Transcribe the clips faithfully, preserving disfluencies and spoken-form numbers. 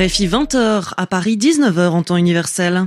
R F I vingt heures, à Paris dix-neuf heures en temps universel.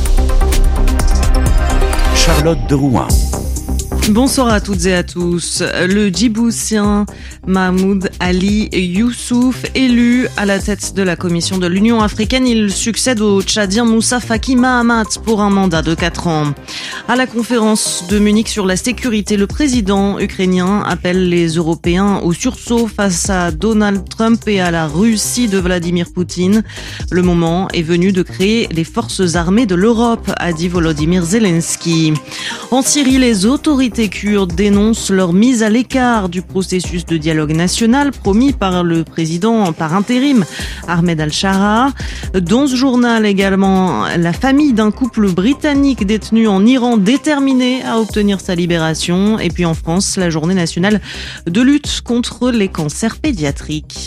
Charlotte de Rouen. Bonsoir à toutes et à tous. Le Djiboutien Mahmoud Ali Youssouf, élu à la tête de la Commission de l'Union africaine, il succède au Tchadien Moussa Faki Mahamat pour un mandat de quatre ans. À la conférence de Munich sur la sécurité, le président ukrainien appelle les Européens au sursaut face à Donald Trump et à la Russie de Vladimir Poutine. Le moment est venu de créer les forces armées de l'Europe, a dit Volodymyr Zelensky. En Syrie, les autorités Les Kurdes dénoncent leur mise à l'écart du processus de dialogue national promis par le président par intérim Ahmed al-Shara. Dans ce journal également, la famille d'un couple britannique détenu en Iran déterminé à obtenir sa libération. Et puis en France, la journée nationale de lutte contre les cancers pédiatriques.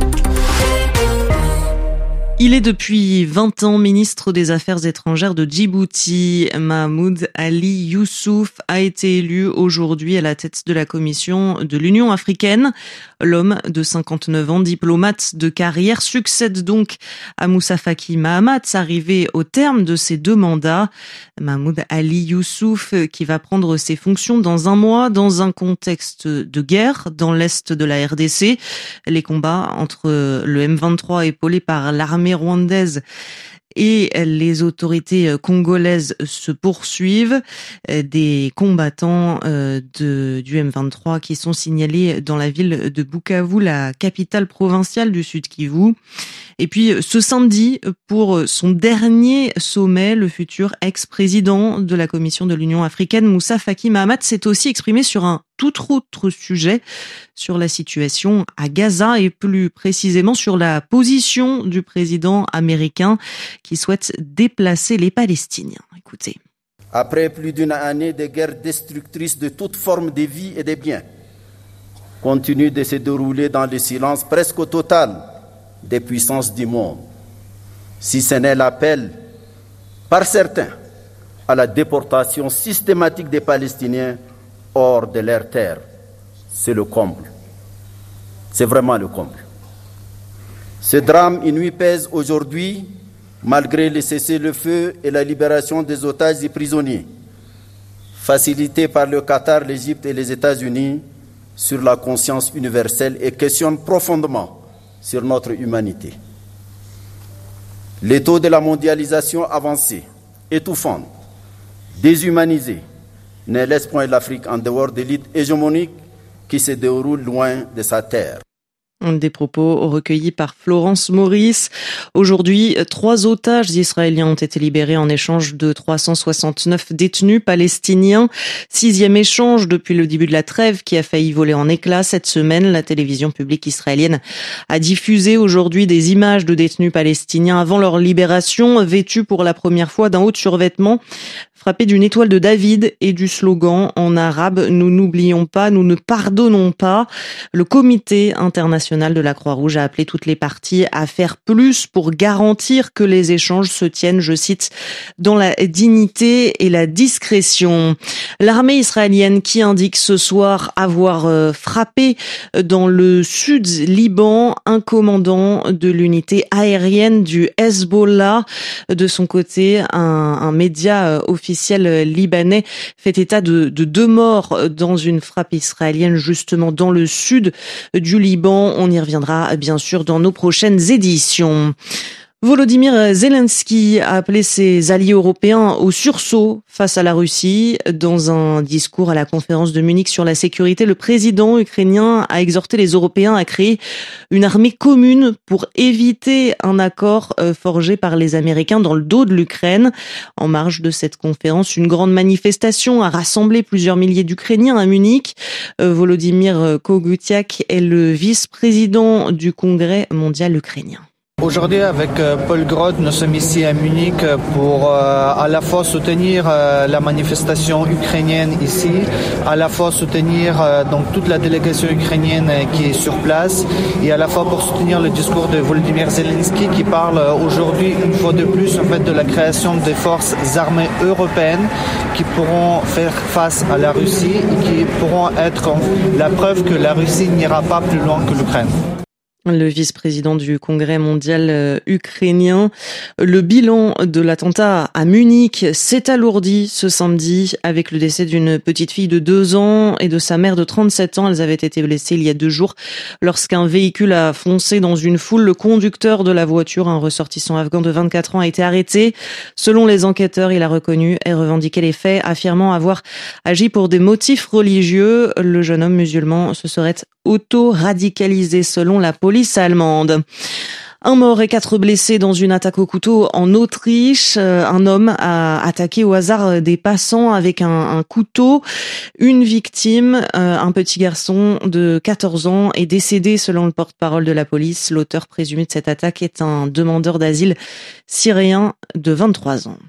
Il est depuis vingt ans ministre des Affaires étrangères de Djibouti. Mahmoud Ali Youssouf a été élu aujourd'hui à la tête de la Commission de l'Union africaine. L'homme de cinquante-neuf ans, diplomate de carrière, succède donc à Moussa Faki Mahamat, arrivé au terme de ses deux mandats. Mahmoud Ali Youssouf qui va prendre ses fonctions dans un mois dans un contexte de guerre dans l'est de la R D C. Les combats entre le M vingt-trois épaulé par l'armée rwandaise et les autorités congolaises se poursuivent. Des combattants de, du M vingt-trois qui sont signalés dans la ville de Bukavu, la capitale provinciale du Sud Kivu. Et puis ce samedi, pour son dernier sommet, le futur ex-président de la Commission de l'Union africaine, Moussa Faki Mahamat, s'est aussi exprimé sur un tout autre sujet, sur la situation à Gaza et plus précisément sur la position du président américain qui souhaite déplacer les Palestiniens. Écoutez. Après plus d'une année de guerre destructrice de toute forme de vie et de biens, continue de se dérouler dans le silence presque total des puissances du monde, si ce n'est l'appel par certains à la déportation systématique des Palestiniens hors de leur terre. C'est le comble. C'est vraiment le comble. Ce drame inouï pèse aujourd'hui, malgré le cessez-le-feu et la libération des otages et prisonniers, facilités par le Qatar, l'Égypte et les États-Unis, sur la conscience universelle et questionne profondément sur notre humanité. Les taux de la mondialisation avancée, étouffante, déshumanisée, ne laisse point l'Afrique en dehors de l'élite hégémonique qui se déroule loin de sa terre. Des propos recueillis par Florence Maurice. Aujourd'hui, trois otages israéliens ont été libérés en échange de trois cent soixante-neuf détenus palestiniens. Sixième échange depuis le début de la trêve qui a failli voler en éclats. Cette semaine, la télévision publique israélienne a diffusé aujourd'hui des images de détenus palestiniens avant leur libération, vêtus pour la première fois d'un haut de survêtement frappé d'une étoile de David et du slogan en arabe « Nous n'oublions pas, nous ne pardonnons pas ». Le comité international de la Croix-Rouge a appelé toutes les parties à faire plus pour garantir que les échanges se tiennent, je cite, dans la dignité et la discrétion. L'armée israélienne qui indique ce soir avoir frappé dans le sud Liban un commandant de l'unité aérienne du Hezbollah. De son côté, un, un média officiel libanais fait état de, de deux morts dans une frappe israélienne justement dans le sud du Liban. On y reviendra bien sûr dans nos prochaines éditions. Volodymyr Zelensky a appelé ses alliés européens au sursaut face à la Russie. Dans un discours à la conférence de Munich sur la sécurité, le président ukrainien a exhorté les Européens à créer une armée commune pour éviter un accord forgé par les Américains dans le dos de l'Ukraine. En marge de cette conférence, une grande manifestation a rassemblé plusieurs milliers d'Ukrainiens à Munich. Volodymyr Kogutiak est le vice-président du Congrès mondial ukrainien. Aujourd'hui, avec Paul Groth, nous sommes ici à Munich pour euh, à la fois soutenir euh, la manifestation ukrainienne ici, à la fois soutenir euh, donc toute la délégation ukrainienne qui est sur place, et à la fois pour soutenir le discours de Volodymyr Zelensky qui parle aujourd'hui une fois de plus en fait de la création des forces armées européennes qui pourront faire face à la Russie et qui pourront être la preuve que la Russie n'ira pas plus loin que l'Ukraine. Le vice-président du Congrès mondial euh, ukrainien. Le bilan de l'attentat à Munich s'est alourdi ce samedi avec le décès d'une petite fille de deux ans et de sa mère de trente-sept ans. Elles avaient été blessées il y a deux jours lorsqu'un véhicule a foncé dans une foule. Le conducteur de la voiture, un ressortissant afghan de vingt-quatre ans, a été arrêté. Selon les enquêteurs, il a reconnu et revendiqué les faits, affirmant avoir agi pour des motifs religieux. Le jeune homme musulman se serait auto-radicalisé selon la police allemande. Un mort et quatre blessés dans une attaque au couteau en Autriche. Un homme a attaqué au hasard des passants avec un, un couteau. Une victime, un petit garçon de quatorze ans, est décédé selon le porte-parole de la police. L'auteur présumé de cette attaque est un demandeur d'asile syrien de vingt-trois ans.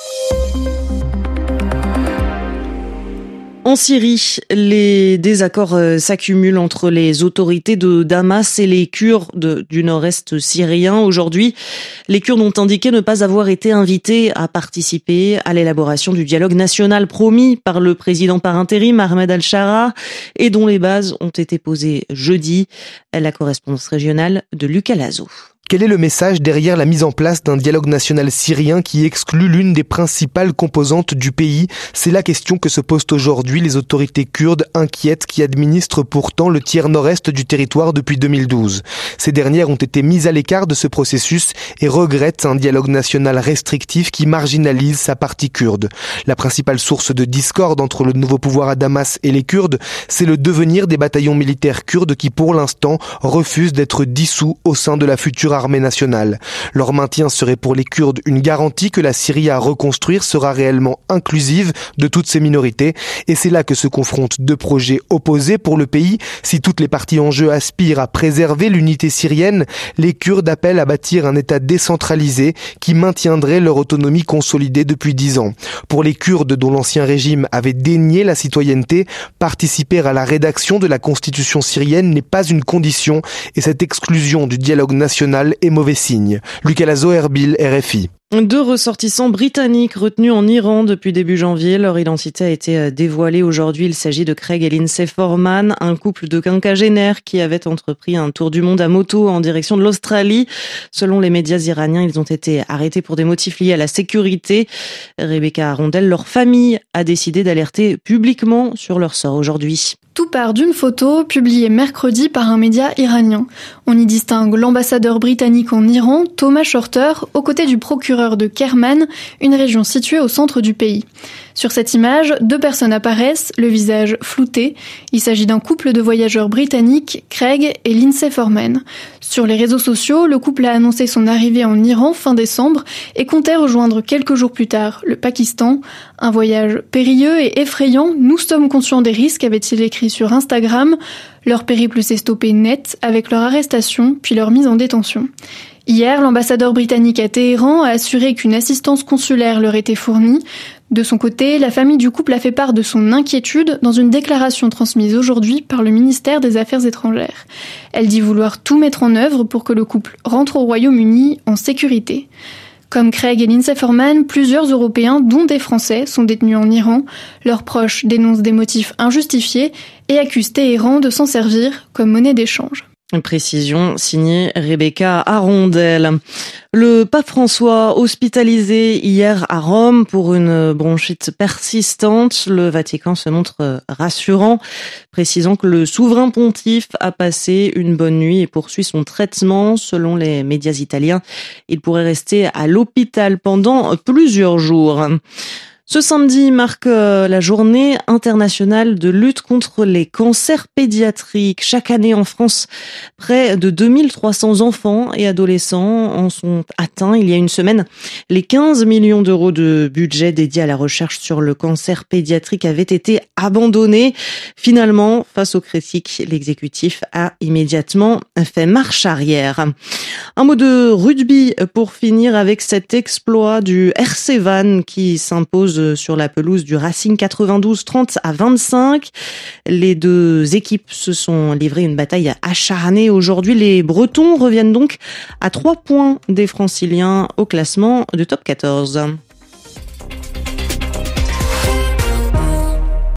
En Syrie, les désaccords s'accumulent entre les autorités de Damas et les Kurdes du nord-est syrien. Aujourd'hui, les Kurdes ont indiqué ne pas avoir été invités à participer à l'élaboration du dialogue national promis par le président par intérim Ahmed al-Shara et dont les bases ont été posées jeudi. La correspondance régionale de Lucas Lazo. Quel est le message derrière la mise en place d'un dialogue national syrien qui exclut l'une des principales composantes du pays? C'est la question que se posent aujourd'hui les autorités kurdes inquiètes qui administrent pourtant le tiers nord-est du territoire depuis deux mille douze. Ces dernières ont été mises à l'écart de ce processus et regrettent un dialogue national restrictif qui marginalise sa partie kurde. La principale source de discorde entre le nouveau pouvoir à Damas et les Kurdes, c'est le devenir des bataillons militaires kurdes qui pour l'instant refusent d'être dissous au sein de la future armée nationale. Leur maintien serait pour les Kurdes une garantie que la Syrie à reconstruire sera réellement inclusive de toutes ces minorités. Et c'est là que se confrontent deux projets opposés pour le pays. Si toutes les parties en jeu aspirent à préserver l'unité syrienne, les Kurdes appellent à bâtir un État décentralisé qui maintiendrait leur autonomie consolidée depuis dix ans. Pour les Kurdes dont l'ancien régime avait dénié la citoyenneté, participer à la rédaction de la constitution syrienne n'est pas une condition et cette exclusion du dialogue national est mauvais signe. Lucas Lazo, Erbil, R F I. Deux ressortissants britanniques retenus en Iran depuis début janvier. Leur identité a été dévoilée aujourd'hui. Il s'agit de Craig et Lindsay Foreman, un couple de quinquagénaires qui avaient entrepris un tour du monde à moto en direction de l'Australie. Selon les médias iraniens, ils ont été arrêtés pour des motifs liés à la sécurité. Rebecca Arondel, leur famille, a décidé d'alerter publiquement sur leur sort aujourd'hui. Tout part d'une photo publiée mercredi par un média iranien. On y distingue l'ambassadeur britannique en Iran, Thomas Shorter, aux côtés du procureur de Kerman, une région située au centre du pays. Sur cette image, deux personnes apparaissent, le visage flouté. Il s'agit d'un couple de voyageurs britanniques, Craig et Lindsay Foreman. Sur les réseaux sociaux, le couple a annoncé son arrivée en Iran fin décembre et comptait rejoindre quelques jours plus tard le Pakistan. Un voyage périlleux et effrayant, nous sommes conscients des risques, avait-il écrit sur Instagram. Leur périple s'est stoppé net avec leur arrestation puis leur mise en détention. Hier, l'ambassadeur britannique à Téhéran a assuré qu'une assistance consulaire leur était fournie. De son côté, la famille du couple a fait part de son inquiétude dans une déclaration transmise aujourd'hui par le ministère des Affaires étrangères. Elle dit vouloir tout mettre en œuvre pour que le couple rentre au Royaume-Uni en sécurité. Comme Craig et Lindsay Foreman, plusieurs Européens, dont des Français, sont détenus en Iran. Leurs proches dénoncent des motifs injustifiés et accusent Téhéran de s'en servir comme monnaie d'échange. Une précision signée Rebecca Arondel. Le pape François hospitalisé hier à Rome pour une bronchite persistante. Le Vatican se montre rassurant, précisant que le souverain pontife a passé une bonne nuit et poursuit son traitement. Selon les médias italiens, il pourrait rester à l'hôpital pendant plusieurs jours. Ce samedi marque la journée internationale de lutte contre les cancers pédiatriques. Chaque année en France, près de deux mille trois cents enfants et adolescents en sont atteints. Il y a une semaine, les quinze millions d'euros de budget dédiés à la recherche sur le cancer pédiatrique avaient été abandonnés. Finalement, face aux critiques, l'exécutif a immédiatement fait marche arrière. Un mot de rugby pour finir avec cet exploit du R C Vannes qui s'impose sur la pelouse du Racing quatre-vingt-douze trente à vingt-cinq. Les deux équipes se sont livrées une bataille acharnée. Aujourd'hui, les Bretons reviennent donc à trois points des Franciliens au classement de top quatorze.